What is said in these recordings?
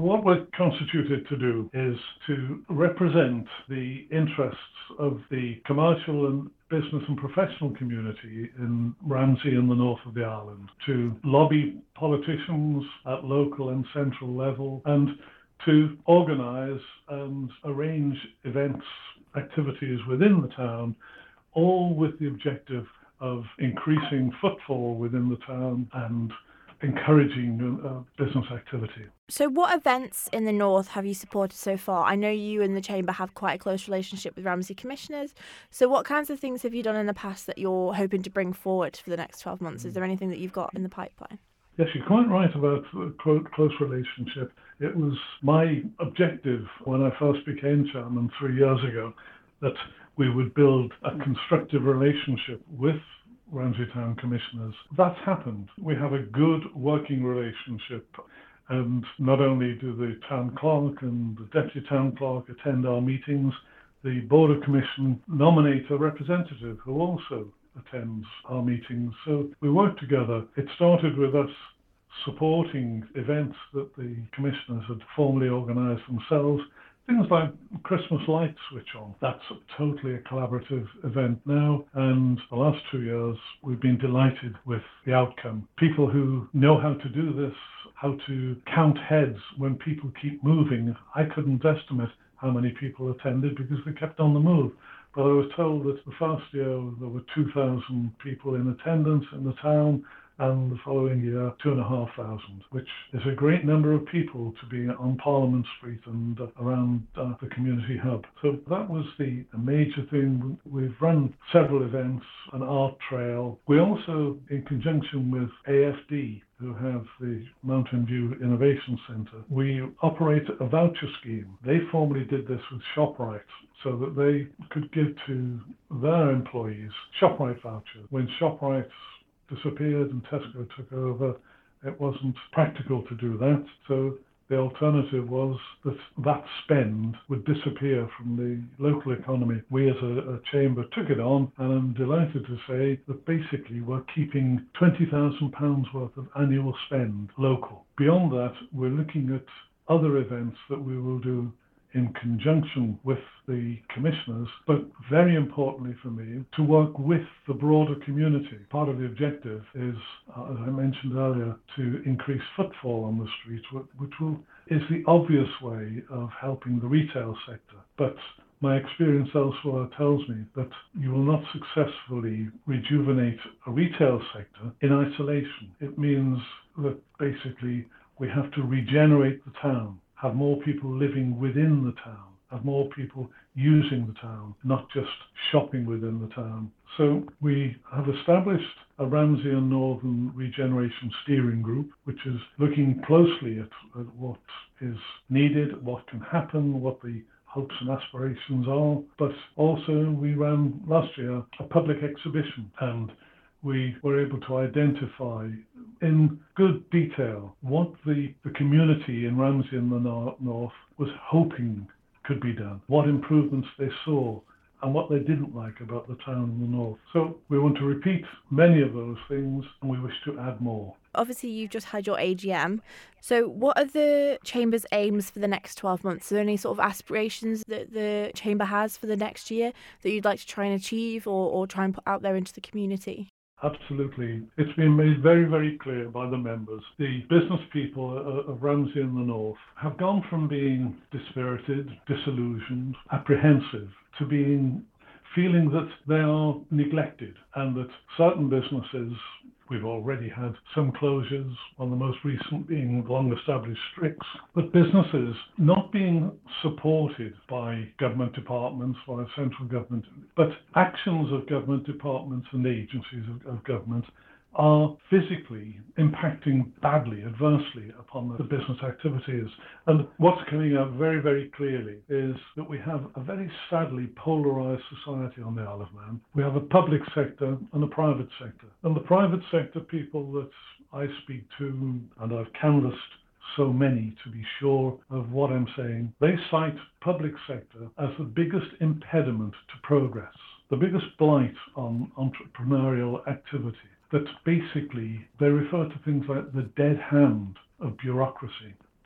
What we're constituted to do is to represent the interests of the commercial and business and professional community in Ramsey and the north of the island, to lobby politicians at local and central level, and to organise and arrange events, activities within the town, all with the objective of increasing footfall within the town and encouraging business activity. So what events in the north have you supported so far? I know you and the Chamber have quite a close relationship with Ramsey Commissioners. So what kinds of things have you done in the past that you're hoping to bring forward for the next 12 months? Is there anything that you've got in the pipeline? Yes, you're quite right about the close relationship. It was my objective when I first became chairman 3 years ago that we would build a constructive relationship with Ramsey Town Commissioners. That's happened. We have a good working relationship, and not only do the town clerk and the deputy town clerk attend our meetings, the Board of Commission nominate a representative who also attends our meetings. So we work together. It started with us supporting events that the commissioners had formally organised themselves. Things like Christmas light switch on. That's totally a collaborative event now, and the last 2 years we've been delighted with the outcome. People who know how to do this, how to count heads when people keep moving. I couldn't estimate how many people attended because they kept on the move. But I was told that the first year there were 2,000 people in attendance in the town, and the following year 2,500, which is a great number of people to be on Parliament Street and around the community hub. So that was the major thing. We've run several events, an art trail. We also, in conjunction with AFD, who have the Mountain View Innovation Centre, we operate a voucher scheme. They formerly did this with ShopRite so that they could give to their employees ShopRite vouchers. When ShopRite disappeared and Tesco took over, it wasn't practical to do that. So the alternative was that that spend would disappear from the local economy. We as a chamber took it on, and I'm delighted to say that basically we're keeping £20,000 worth of annual spend local. Beyond that, we're looking at other events that we will do in conjunction with the commissioners, but very importantly for me, to work with the broader community. Part of the objective is, as I mentioned earlier, to increase footfall on the streets, which is the obvious way of helping the retail sector. But my experience elsewhere tells me that you will not successfully rejuvenate a retail sector in isolation. It means that basically we have to regenerate the town, have more people living within the town, have more people using the town, not just shopping within the town. So we have established a Ramsey and Northern Regeneration Steering Group, which is looking closely at what is needed, what can happen, what the hopes and aspirations are. But also we ran last year a public exhibition, and we were able to identify in good detail what the community in Ramsey in the north was hoping could be done, what improvements they saw, and what they didn't like about the town in the north. So we want to repeat many of those things, and we wish to add more. Obviously, you've just had your AGM. So what are the Chamber's aims for the next 12 months? Are there any sort of aspirations that the Chamber has for the next year that you'd like to try and achieve or try and put out there into the community? Absolutely. It's been made very, very clear by the members. The business people of Ramsey in the north have gone from being dispirited, disillusioned, apprehensive, to feeling that they are neglected and that certain businesses, we've already had some closures, on the most recent being long-established Strix, but businesses not being supported by government departments, by central government, but actions of government departments and agencies of government are physically impacting badly, adversely upon the business activities. And what's coming out very, very clearly is that we have a very sadly polarised society on the Isle of Man. We have a public sector and a private sector. And the private sector people that I speak to, and I've canvassed so many to be sure of what I'm saying, they cite public sector as the biggest impediment to progress, the biggest blight on entrepreneurial activity. That basically they refer to things like the dead hand of bureaucracy.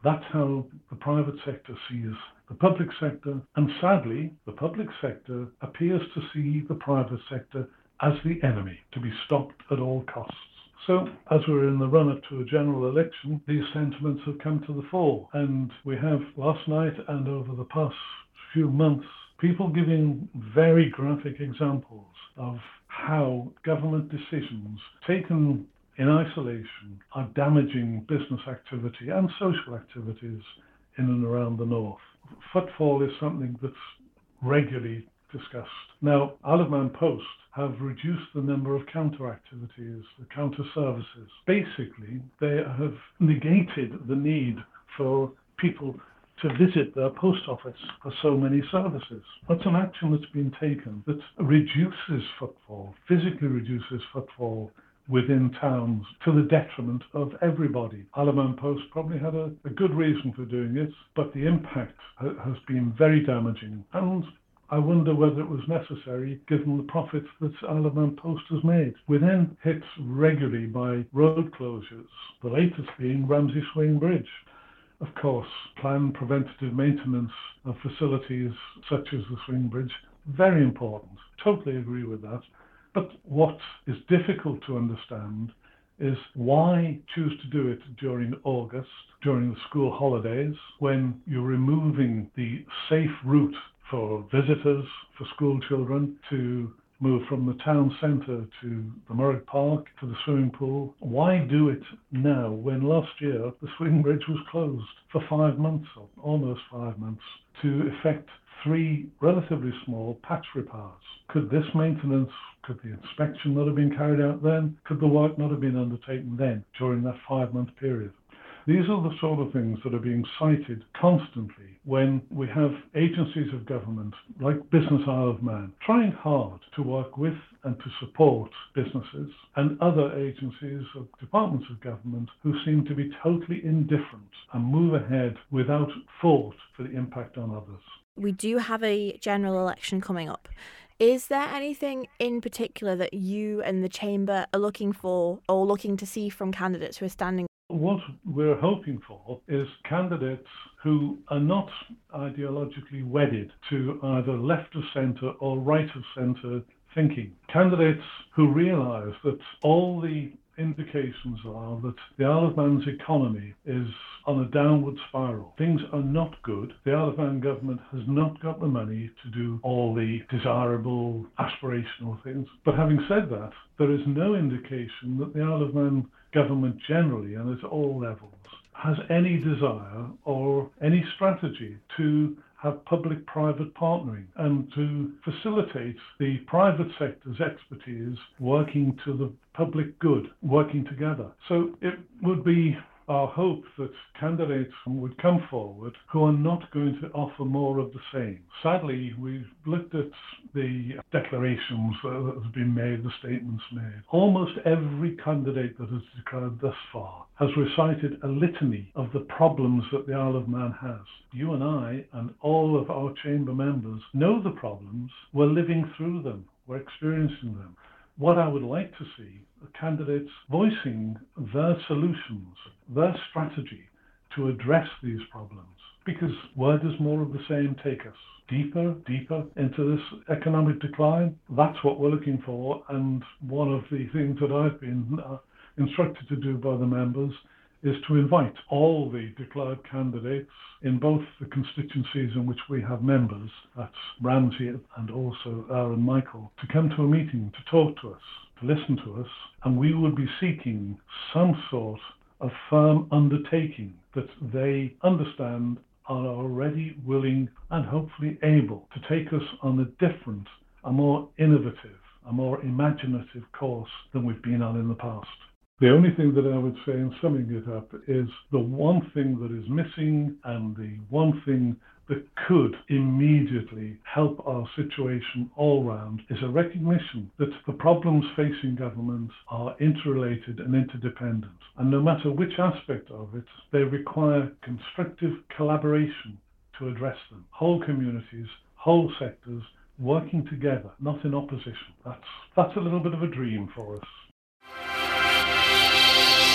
That's how the private sector sees the public sector, and sadly, the public sector appears to see the private sector as the enemy, to be stopped at all costs. So, as we're in the run-up to a general election, these sentiments have come to the fore, and we have last night and over the past few months, people giving very graphic examples of how government decisions taken in isolation are damaging business activity and social activities in and around the north. Footfall is something that's regularly discussed. Now, Isle of Man Post have reduced the number of counter activities, the counter services. Basically, they have negated the need for people to visit their post office for so many services. That's an action that's been taken that reduces footfall, physically reduces footfall within towns to the detriment of everybody. Isle of Man Post probably had a good reason for doing it, but the impact has been very damaging. And I wonder whether it was necessary given the profits that Isle of Man Post has made. We're then hit regularly by road closures, the latest being Ramsey Swing Bridge. Of course, planned preventative maintenance of facilities such as the Swing Bridge, very important. Totally agree with that. But what is difficult to understand is why choose to do it during August, during the school holidays, when you're removing the safe route for visitors, for school children, to move from the town centre to the Murray Park, to the swimming pool. Why do it now when last year the Swing Bridge was closed for 5 months, or almost 5 months, to effect 3 relatively small patch repairs? Could this maintenance, could the inspection not have been carried out then? Could the work not have been undertaken then, during that 5-month period? These are the sort of things that are being cited constantly when we have agencies of government, like Business Isle of Man, trying hard to work with and to support businesses, and other agencies or departments of government who seem to be totally indifferent and move ahead without thought for the impact on others. We do have a general election coming up. Is there anything in particular that you and the Chamber are looking for or looking to see from candidates who are standing? What we're hoping for is candidates who are not ideologically wedded to either left of centre or right of centre thinking. Candidates who realise that all the indications are that the Isle of Man's economy is on a downward spiral. Things are not good. The Isle of Man government has not got the money to do all the desirable, aspirational things. But having said that, there is no indication that the Isle of Man government generally, and at all levels, has any desire or any strategy to have public-private partnering and to facilitate the private sector's expertise working to the public good, working together. So it would be our hope that candidates would come forward who are not going to offer more of the same. Sadly, we've looked at the declarations that have been made, the statements made. Almost every candidate that has declared thus far has recited a litany of the problems that the Isle of Man has. You and I and all of our chamber members know the problems. We're living through them. We're experiencing them. What I would like to see are candidates voicing their solutions, their strategy to address these problems. Because where does more of the same take us? Deeper into this economic decline? That's what we're looking for. And one of the things that I've been instructed to do by the members is to invite all the declared candidates in both the constituencies in which we have members, that's Ramsey and also Aaron Michael, to come to a meeting to talk to us, to listen to us, and we will be seeking some sort of firm undertaking that they understand are already willing and hopefully able to take us on a different, a more innovative, a more imaginative course than we've been on in the past. The only thing that I would say in summing it up is the one thing that is missing and the one thing that could immediately help our situation all round is a recognition that the problems facing government are interrelated and interdependent. And no matter which aspect of it, they require constructive collaboration to address them. Whole communities, whole sectors working together, not in opposition. That's a little bit of a dream for us.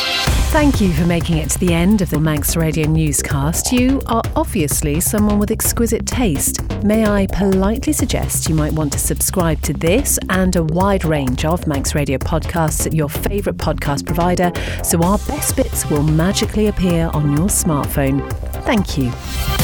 Thank you for making it to the end of the Manx Radio newscast. You are obviously someone with exquisite taste. May I politely suggest you might want to subscribe to this and a wide range of Manx Radio podcasts at your favourite podcast provider so our best bits will magically appear on your smartphone. Thank you.